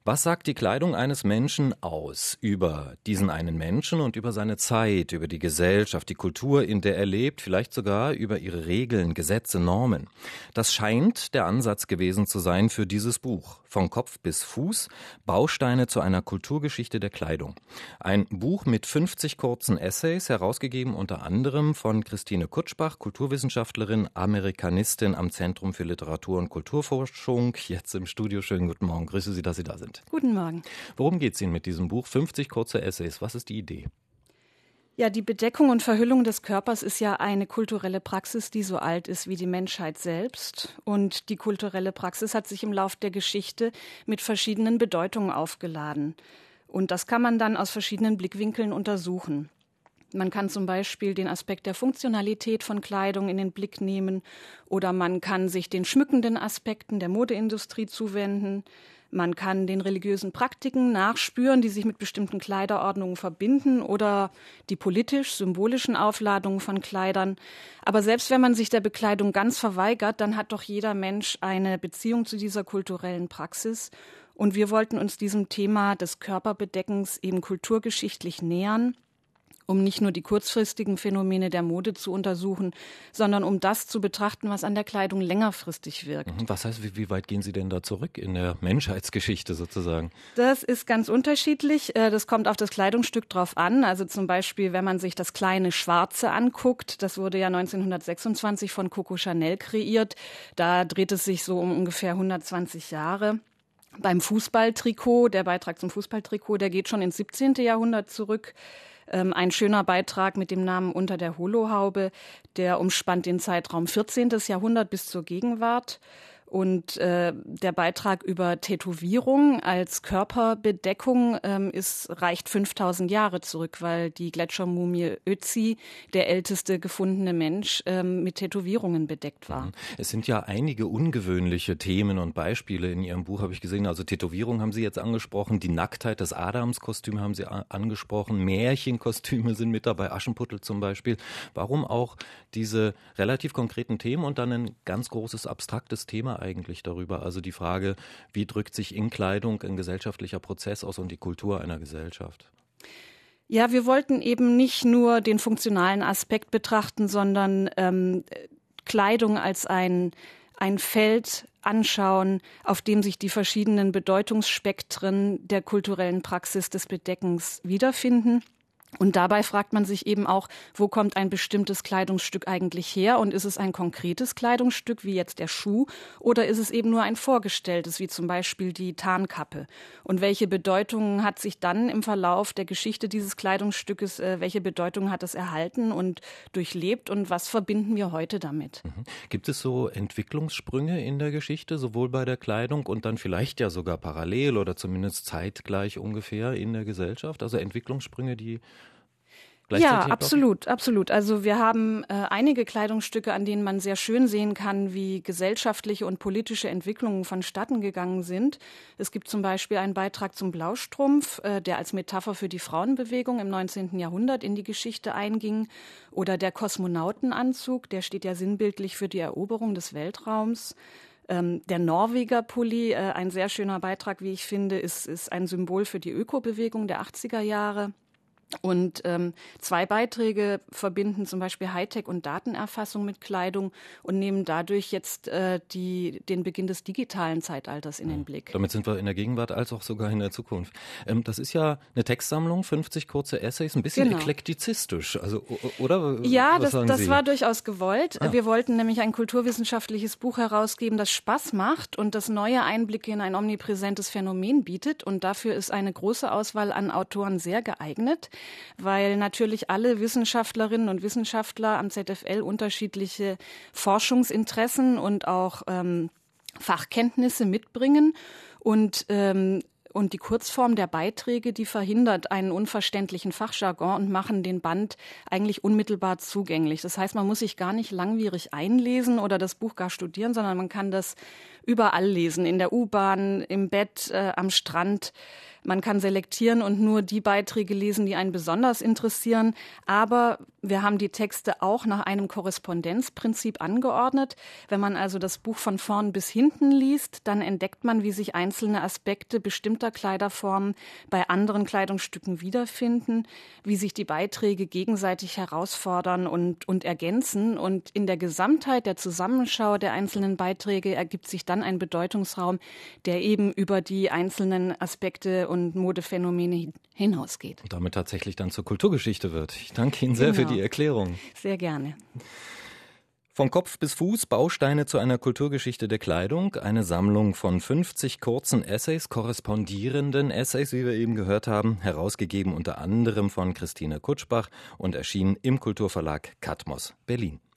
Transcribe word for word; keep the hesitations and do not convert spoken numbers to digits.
Was sagt die Kleidung eines Menschen aus über diesen einen Menschen und über seine Zeit, über die Gesellschaft, die Kultur, in der er lebt, vielleicht sogar über ihre Regeln, Gesetze, Normen? Das scheint der Ansatz gewesen zu sein für dieses Buch. Von Kopf bis Fuß, Bausteine zu einer Kulturgeschichte der Kleidung. Ein Buch mit fünfzig kurzen Essays, herausgegeben unter anderem von Christine Kutschbach, Kulturwissenschaftlerin, Amerikanistin am Zentrum für Literatur- und Kulturforschung, jetzt im Studio. Schönen guten Morgen. Grüße Sie, dass Sie da sind. Guten Morgen. Worum geht es Ihnen mit diesem Buch? fünfzig kurze Essays. Was ist die Idee? Ja, die Bedeckung und Verhüllung des Körpers ist ja eine kulturelle Praxis, die so alt ist wie die Menschheit selbst. Und die kulturelle Praxis hat sich im Lauf der Geschichte mit verschiedenen Bedeutungen aufgeladen. Und das kann man dann aus verschiedenen Blickwinkeln untersuchen. Man kann zum Beispiel den Aspekt der Funktionalität von Kleidung in den Blick nehmen oder man kann sich den schmückenden Aspekten der Modeindustrie zuwenden. Man kann den religiösen Praktiken nachspüren, die sich mit bestimmten Kleiderordnungen verbinden oder die politisch-symbolischen Aufladungen von Kleidern. Aber selbst wenn man sich der Bekleidung ganz verweigert, dann hat doch jeder Mensch eine Beziehung zu dieser kulturellen Praxis. Und wir wollten uns diesem Thema des Körperbedeckens eben kulturgeschichtlich nähern, um nicht nur die kurzfristigen Phänomene der Mode zu untersuchen, sondern um das zu betrachten, was an der Kleidung längerfristig wirkt. Was heißt, wie, wie weit gehen Sie denn da zurück in der Menschheitsgeschichte sozusagen? Das ist ganz unterschiedlich. Das kommt auf das Kleidungsstück drauf an. Also zum Beispiel, wenn man sich das kleine Schwarze anguckt, das wurde ja neunzehnhundertsechsundzwanzig von Coco Chanel kreiert. Da dreht es sich so um ungefähr hundertzwanzig Jahre. Beim Fußballtrikot, der Beitrag zum Fußballtrikot, der geht schon ins siebzehnten Jahrhundert zurück. Ein schöner Beitrag mit dem Namen Unter der Holohaube, der umspannt den Zeitraum vierzehnten Jahrhundert bis zur Gegenwart. Und äh, der Beitrag über Tätowierung als Körperbedeckung ähm, ist, reicht fünftausend Jahre zurück, weil die Gletschermumie Ötzi, der älteste gefundene Mensch, ähm, mit Tätowierungen bedeckt war. Es sind ja einige ungewöhnliche Themen und Beispiele in Ihrem Buch, habe ich gesehen. Also Tätowierung haben Sie jetzt angesprochen, die Nacktheit, das Adamskostüm haben Sie a- angesprochen, Märchenkostüme sind mit dabei, Aschenputtel zum Beispiel. Warum auch diese relativ konkreten Themen und dann ein ganz großes abstraktes Thema eigentlich darüber? Also die Frage, wie drückt sich in Kleidung ein gesellschaftlicher Prozess aus und die Kultur einer Gesellschaft? Ja, wir wollten eben nicht nur den funktionalen Aspekt betrachten, sondern ähm, Kleidung als ein, ein Feld anschauen, auf dem sich die verschiedenen Bedeutungsspektren der kulturellen Praxis des Bedeckens wiederfinden. Und dabei fragt man sich eben auch, wo kommt ein bestimmtes Kleidungsstück eigentlich her? Und ist es ein konkretes Kleidungsstück, wie jetzt der Schuh, oder ist es eben nur ein vorgestelltes, wie zum Beispiel die Tarnkappe? Und welche Bedeutung hat sich dann im Verlauf der Geschichte dieses Kleidungsstückes, äh, welche Bedeutung hat es erhalten und durchlebt und was verbinden wir heute damit? Mhm. Gibt es so Entwicklungssprünge in der Geschichte, sowohl bei der Kleidung und dann vielleicht ja sogar parallel oder zumindest zeitgleich ungefähr in der Gesellschaft? Also Entwicklungssprünge, die Ja, absolut, absolut. Also wir haben äh, einige Kleidungsstücke, an denen man sehr schön sehen kann, wie gesellschaftliche und politische Entwicklungen vonstatten gegangen sind. Es gibt zum Beispiel einen Beitrag zum Blaustrumpf, äh, der als Metapher für die Frauenbewegung im neunzehnten Jahrhundert in die Geschichte einging. Oder der Kosmonautenanzug, der steht ja sinnbildlich für die Eroberung des Weltraums. Ähm, der Norweger-Pulli, äh, ein sehr schöner Beitrag, wie ich finde, ist, ist ein Symbol für die Ökobewegung der achtziger Jahre. Und ähm, zwei Beiträge verbinden zum Beispiel Hightech und Datenerfassung mit Kleidung und nehmen dadurch jetzt äh, die, den Beginn des digitalen Zeitalters in den Blick. Damit sind wir in der Gegenwart als auch sogar in der Zukunft. Ähm, das ist ja eine Textsammlung, fünfzig kurze Essays, ein bisschen genau. eklektizistisch, also oder? Ja, was das, sagen das Sie? war durchaus gewollt. Ah. Wir wollten nämlich ein kulturwissenschaftliches Buch herausgeben, das Spaß macht und das neue Einblicke in ein omnipräsentes Phänomen bietet. Und dafür ist eine große Auswahl an Autoren sehr geeignet, weil natürlich alle Wissenschaftlerinnen und Wissenschaftler am Z F L unterschiedliche Forschungsinteressen und auch ähm, Fachkenntnisse mitbringen. Und ähm, Und die Kurzform der Beiträge, die verhindert einen unverständlichen Fachjargon und machen den Band eigentlich unmittelbar zugänglich. Das heißt, man muss sich gar nicht langwierig einlesen oder das Buch gar studieren, sondern man kann das überall lesen, in der U-Bahn, im Bett, äh, am Strand. Man kann selektieren und nur die Beiträge lesen, die einen besonders interessieren. Aber wir haben die Texte auch nach einem Korrespondenzprinzip angeordnet. Wenn man also das Buch von vorn bis hinten liest, dann entdeckt man, wie sich einzelne Aspekte bestimmter Kleiderformen bei anderen Kleidungsstücken wiederfinden, wie sich die Beiträge gegenseitig herausfordern und, und ergänzen. Und in der Gesamtheit der Zusammenschau der einzelnen Beiträge ergibt sich dann ein Bedeutungsraum, der eben über die einzelnen Aspekte und Modephänomene hinausgeht. Und damit tatsächlich dann zur Kulturgeschichte wird. Ich danke Ihnen sehr Genau. für die Erklärung. Sehr gerne. Von Kopf bis Fuß Bausteine zu einer Kulturgeschichte der Kleidung. Eine Sammlung von fünfzig kurzen Essays, korrespondierenden Essays, wie wir eben gehört haben, herausgegeben unter anderem von Christine Kutschbach und erschienen im Kulturverlag Katmos Berlin.